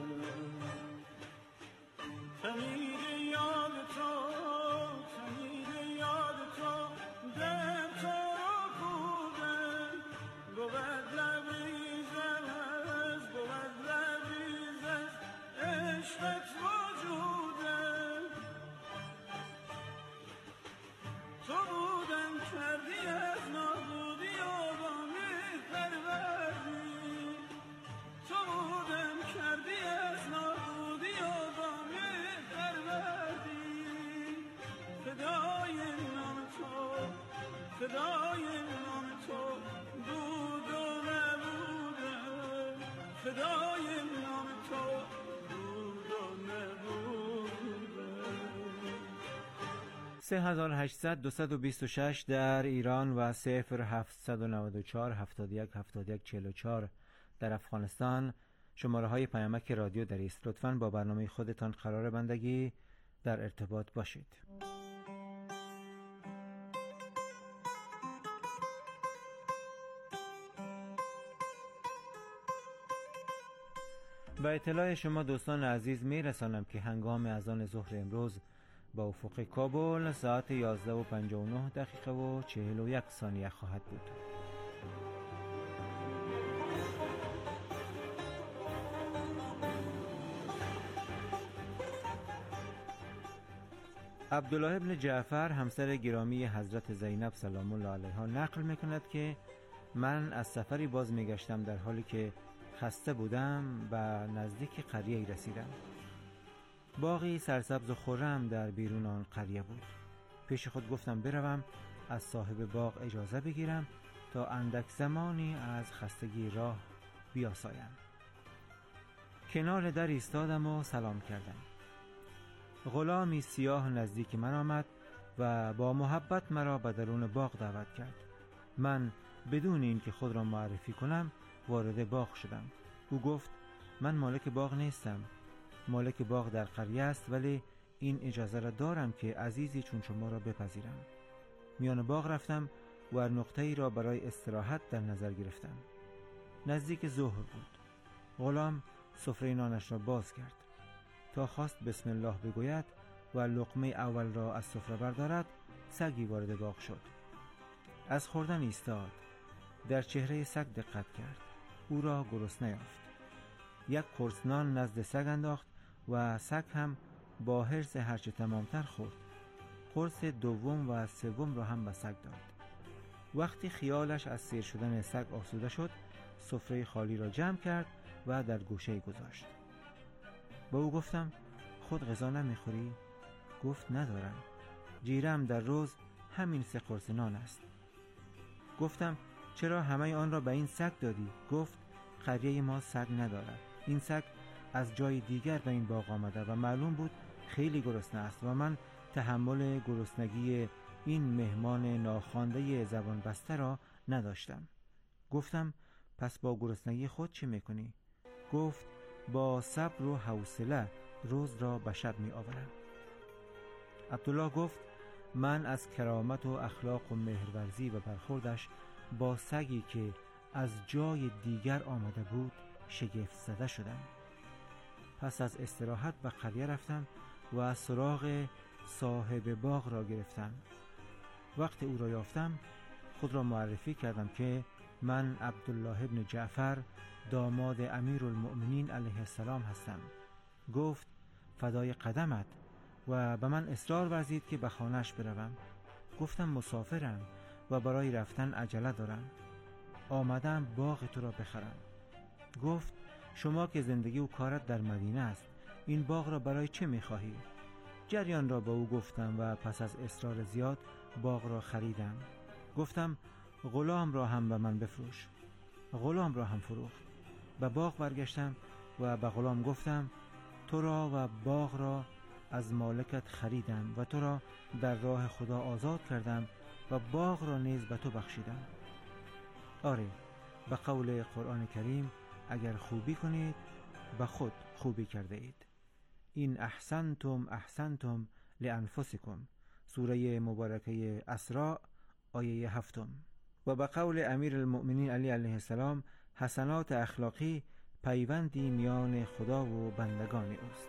شنیده یاد تو، شنیده یاد تو در تارا بودم، بود لبریز از بود لبریز از عشقت وجودم. تو بودم کردی از نابودی و با مهر پروردی، تو بودم کردی از نابودی و با مهر پروردی. فدای نام تو، فدای نام تو بود و نبودم، فدای نام تو بود و نبودم. سه هزار و هشتصد دویست و بیست و شش در ایران و صفر هفتصد و نود و چهار هفتاد و یک هفتاد و یک چهل و چهار در افغانستان شماره های پیامک رادیو دری است. لطفاً با برنامه خودتان قرار بندگی در ارتباط باشید. با اطلاع شما دوستان عزیز می رسانم که هنگام اذان ظهر امروز با افق کابل ساعت یازده و پنجاه و نه دقیقه و چهل و یک ثانیه خواهد بود. عبدالله ابن جعفر همسر گرامی حضرت زینب سلام الله علیها نقل میکند که من از سفری باز میگشتم در حالی که خسته بودم و نزدیک قریه‌ای رسیدم. باغی سرسبز و خرم در بیرون آن قریه بود. پیش خود گفتم بروم از صاحب باغ اجازه بگیرم تا اندک زمانی از خستگی راه بیاسایم. کنار در ایستادم و سلام کردم. غلامی سیاه نزدیک من آمد و با محبت مرا به درون باغ دعوت کرد. من بدون اینکه خود را معرفی کنم وارد باغ شدم. او گفت من مالک باغ نیستم. مالک باغ در قریه است، ولی این اجازه را دارم که عزیزی چون شما را بپذیرم. میان باغ رفتم و نقطه‌ای را برای استراحت در نظر گرفتم. نزدیک ظهر بود. غلام سفره نانش را باز کرد. تا خواست بسم الله بگوید و لقمه اول را از سفره بردارد، سگی وارد باغ شد. از خوردن ایستاد. در چهره سگ دقت کرد. او را گرسنه یافت. یک قرص نان نزد سگ انداخت و سگ هم با حرص هرچه تمامتر خورد. قرص دوم و سوم را هم به سگ داد. وقتی خیالش از سیر شدن سگ آسوده شد، سفره خالی را جمع کرد و در گوشه گذاشت. با او گفتم خود غذا نمیخوری؟ گفت ندارم. جیرم در روز همین سه قرص نان است. گفتم چرا همه آن را به این سگ دادی؟ گفت قریه ما سگ ندارد. این سگ از جای دیگر به این باغ آمده و معلوم بود خیلی گرسنه است و من تحمل گرسنگی این مهمان ناخوانده زبان بسته را نداشتم. گفتم پس با گرسنگی خود چه میکنی؟ گفت با صبر و حوصله روز را به شب می آورم. عبدالله گفت من از کرامت و اخلاق و مهرورزی و برخوردش با سگی که از جای دیگر آمده بود شگفت زده شدم. پس از استراحت به قریه رفتم و از سراغ صاحب باغ را گرفتم. وقت او را یافتم خود را معرفی کردم که من عبدالله ابن جعفر داماد امیرالمؤمنین علیه السلام هستم. گفت فدای قدمت و به من اصرار ورزید که به خانه‌اش بروم. گفتم مسافرم و برای رفتن عجله دارم. آمدم باغ تو را بخرم. گفت شما که زندگی و کارت در مدینه است این باغ را برای چه می‌خواهی؟ جریان را به او گفتم و پس از اصرار زیاد باغ را خریدم. گفتم غلام را هم به من بفروش. غلام را هم فروخت. به باغ برگشتم و به غلام گفتم تو را و باغ را از مالکت خریدم و تو را در راه خدا آزاد کردم و باغ را نیز به تو بخشیدم. آره، به قول قرآن کریم اگر خوبی کنید به خود خوبی کرده اید. این احسنتم احسنتم لانفسکم، سوره مبارکه اسراء آیه هفتم. و به قول امیر المؤمنین علی علیه السلام حسنات اخلاقی پیوندی میان خدا و بندگان اوست.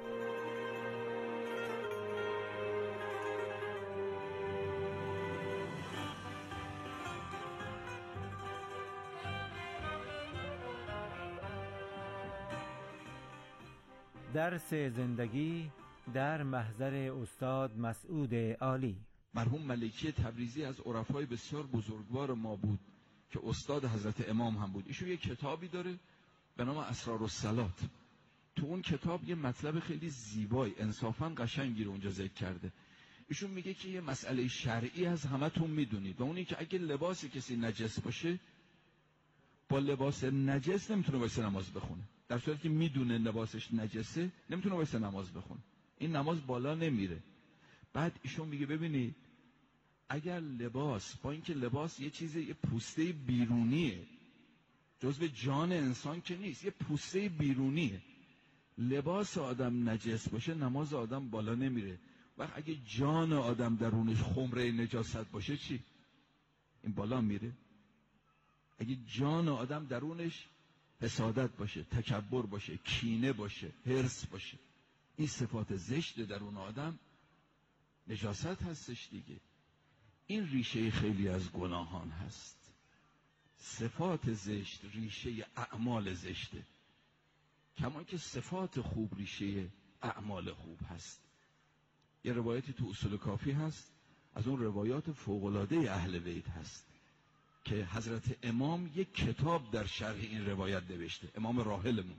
درس زندگی در محضر استاد مسعود عالی. مرحوم ملکی تبریزی از عرفای بسیار بزرگوار ما بود که استاد حضرت امام هم بود. ایشون یه کتابی داره به نام اسرارالصلات. تو اون کتاب یه مطلب خیلی زیبای انصافاً قشنگی رو اونجا ذکر کرده. ایشون میگه که یه مسئله شرعی از همتون میدونید و اونی که اگه لباس کسی نجس باشه با لباس نجس نمیتونه واسه نماز بخونه. در صورتی که میدونه لباسش نجسه نمیتونه واسه نماز بخونه. این نماز بالا نمیره. بعد ایشون میگه ببینید اگر لباس با اینکه لباس یه چیزی یه پوسته بیرونیه جزو جان انسان که نیست، یه پوسته بیرونیه، لباس آدم نجس باشه نماز آدم بالا نمیره. وقت اگه جان آدم درونش خمره نجاست باشه چی؟ این بالا میره؟ اگه جان آدم درونش حسادت باشه، تکبر باشه، کینه باشه، حرص باشه، این صفات زشت درون آدم نجاست هستش دیگه. این ریشه خیلی از گناهان هست. صفات زشت ریشه اعمال زشته، کما که صفات خوب ریشه اعمال خوب هست. یه روایتی تو اصول کافی هست، از اون روایات فوق‌العاده اهل بیت هست که حضرت امام یک کتاب در شرح این روایت نوشته، امام راحلمون.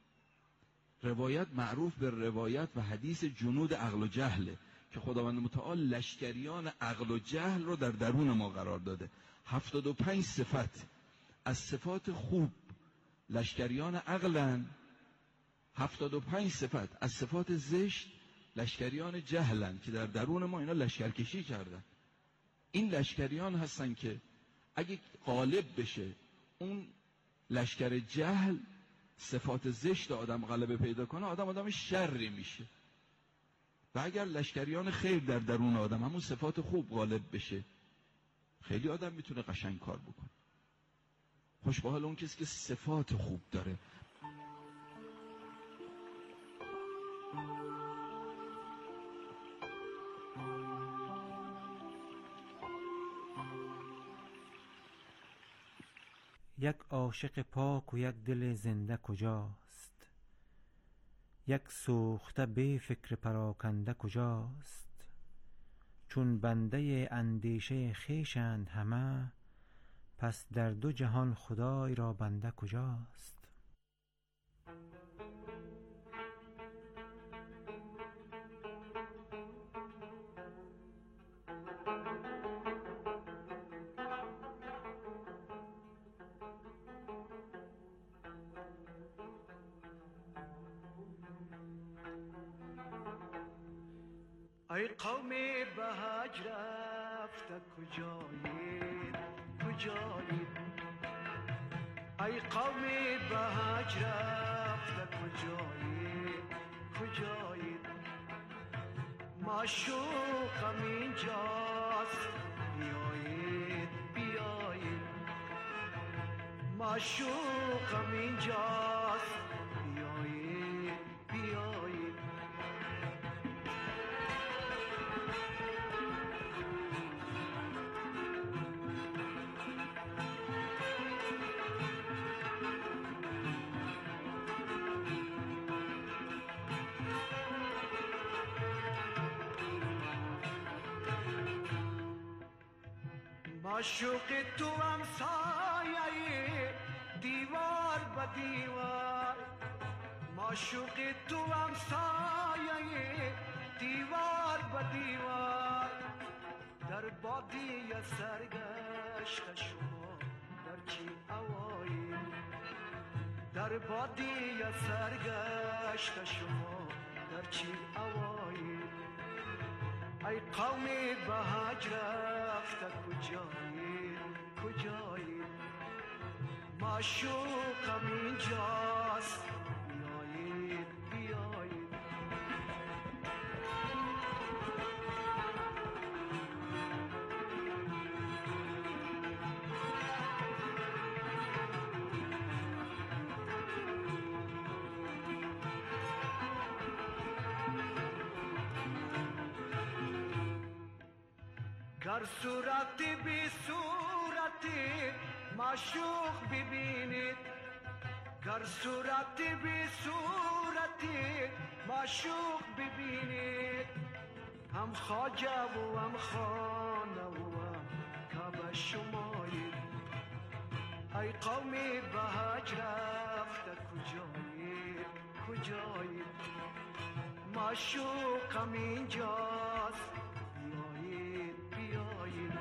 روایت معروف به روایت و حدیث جنود عقل و جهله که خداوند متعال لشکریان عقل و جهل رو در درون ما قرار داده. هفتاد و پنج صفت از صفات خوب لشکریان عقلن، هفتاد و پنج صفت از صفات زشت لشکریان جهلن که در درون ما اینا لشکرکشی کردن. این لشکریان هستن که اگه غالب بشه اون لشکر جهل، صفات زشت آدم غلبه پیدا کنه، آدم آدم شری میشه. و اگر لشکریان خیر در درون آدم همون صفات خوب غالب بشه، خیلی آدم میتونه قشنگ کار بکنه. خوش به حال اون کسی که صفات خوب داره. یک عاشق پاک و یک دل زنده کجاست؟ یک سوخته به فکر پراکنده کجاست؟ چون بنده اندیشه خویشند همه، پس در دو جهان خدای را بنده کجاست؟ ای قوم به حج رفته کجایید کجایید ای قوم به حج رفته کجایید کجایید معشوقم اینجاست بیایید بیایید معشوقم اینجاست بیایید بیایید معشوق تو هم سایه دیوار به دیوار معشوق تو هم سایه دیوار به دیوار در بادی سرگشت شما در چی هوایی در بادی سرگشت شما در چی هوایی ای قوم به حج رفته کجایی کجایی معشوقم اینجاست بیایید بیایید گر صورتی بی صورتی معشوق ببینید گر صورتی بی صورتی معشوق ببینید هم خواجه و هم خانه و هم کعبه شمایید ای قومی به حج رفته کجایید کجایید معشوقم اینجاست بیایید بیایید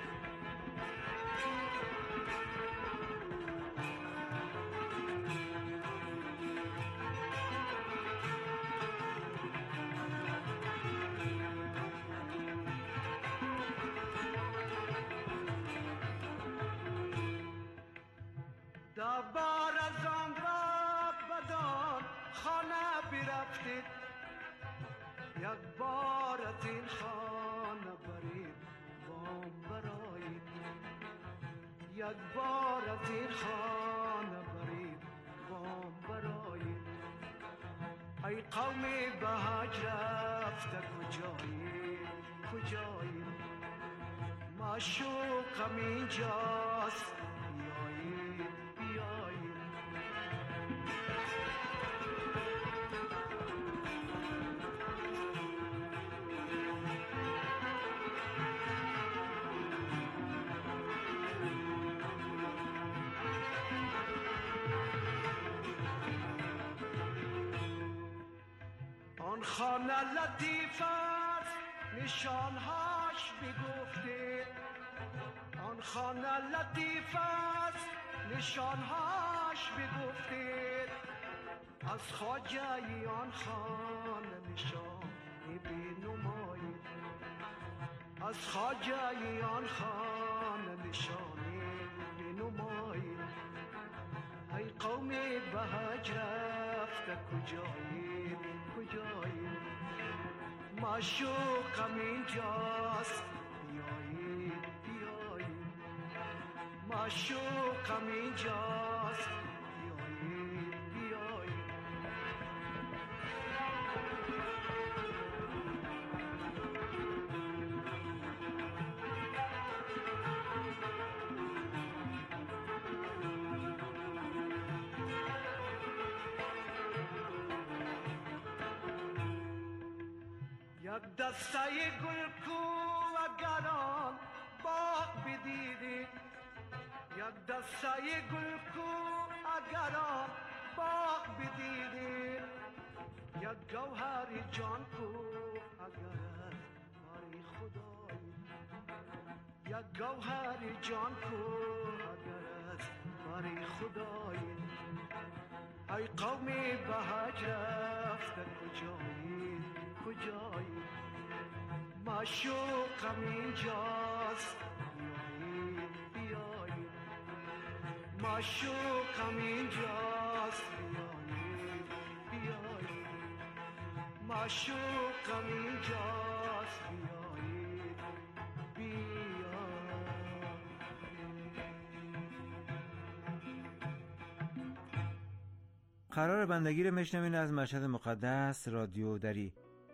دبار از آن را بدان خانه برفتید یک بار از این خانه برید وام برایید یک بار از این خانه برید وام برایید ای قومی به حج رفته کجایید کجایید معشوقم اینجاست بیایید بیایید آن خانه لطیف است نشانهاش بگفتید آن خانه لطیف است نشانهاش بگفتید از خواجه آن خانه نشان بنمایید از خواجه آن خانه نشانی بنمایید ای قومی به حج رفته کجایید کجایید معشوقم اینجاست بیایید بیایید معشوقم اینجاست بیایید بیایید یک دسته گل کو اگر آن باغ بدیدید یک دسته گل کو اگر آن باغ بدیدید یک گوهر جان کو اگر از باری خدایی یک گوهر جان کو اگر از باری خدایی ای قومی به حج رفته کجایی کجایی معشوقم اینجاست بیایید بیایید معشوقم اینجاست بیایید بیایید معشوقم اینجاست بیایید بیایید. قرار بندگی رو میشنوین از مشهد مقدس رادیو دری.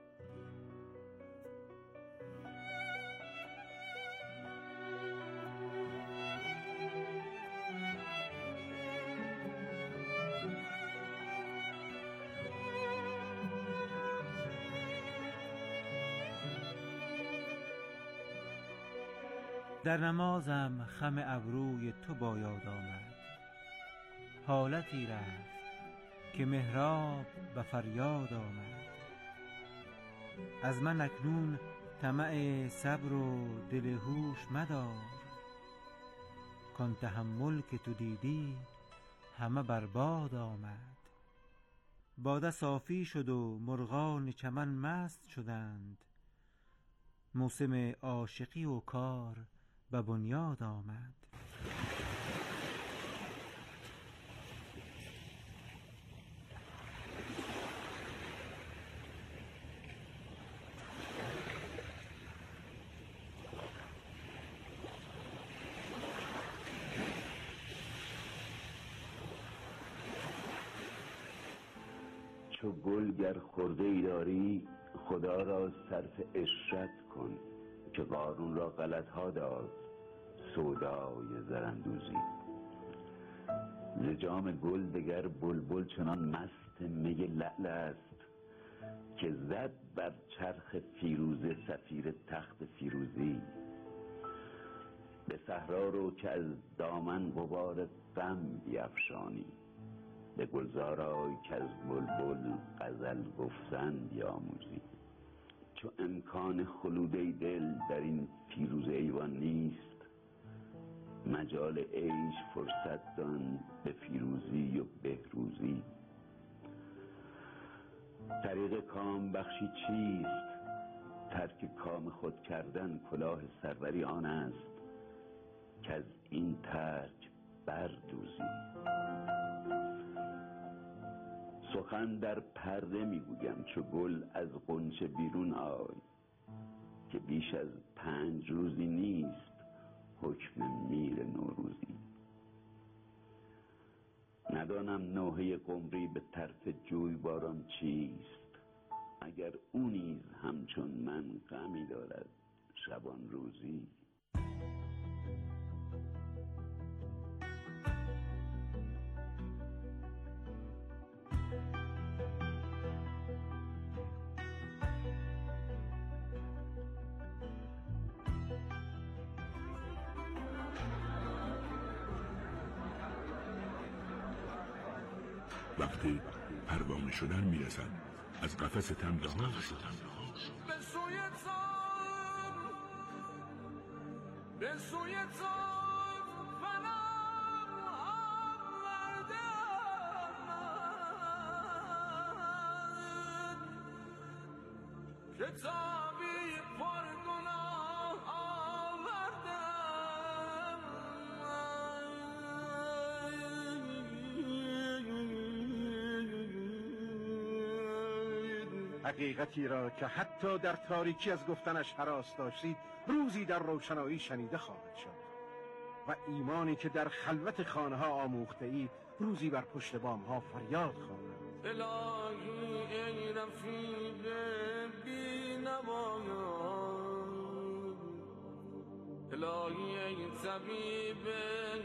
در نمازم خم ابروی تو با یاد آمد، حالتی رفت که محراب به فریاد آمد. از من اکنون طمع صبر و دل هوش مدار، کن تحمل که تو دیدی همه برباد آمد. باده صافی شد و مرغان چمن مست شدند، موسم عاشقی و کار به بنیاد آمد. چو گل گر خرده ای داری، خدا را صرف اشرت کن، که قارون را غلط ها داد سودای زراندوزی. ز جام گل دگر بلبل چنان مست می لعل است، که زد بر چرخ فیروزه صفیر تخت فیروزی. به صحرا رو که از دامن غبار غم بیفشانی، به گلزار آی که از بلبل غزل گفتن بیاموزی. چو امکان خلود ای دل در این فیروزه ایوان نیست، مجال عیش فرصت دان به فیروزی و بهروزی. طریق کام بخشی چیست؟ ترک کام خود کردن کلاه سروری آن است، که از این ترک بردوزی. سخن در پرده میگویم چو گل از غنچه بیرون آی، که بیش از پنج روزی نیست حکم میر نوروزی. ندانم نوحه قمری به طرف جوی باران چیست، اگر او نیز همچون من غمی دارد شبان روزی. وقتی پروانه شدن میرسد از قفس تن رها شد، به سوی زار به سوی زار فنم آوردم، کتابی پرگناه آوردم. حقیقتی را که حتی در تاریکی از گفتنش هراس داشتید، روزی در روشنایی شنیده خواهد شد، و ایمانی که در خلوت خانه ها آموخته اید روزی بر پشت بام ها فریاد خواند. الهی ای رفیق بی نوایان، الهی ای طبیب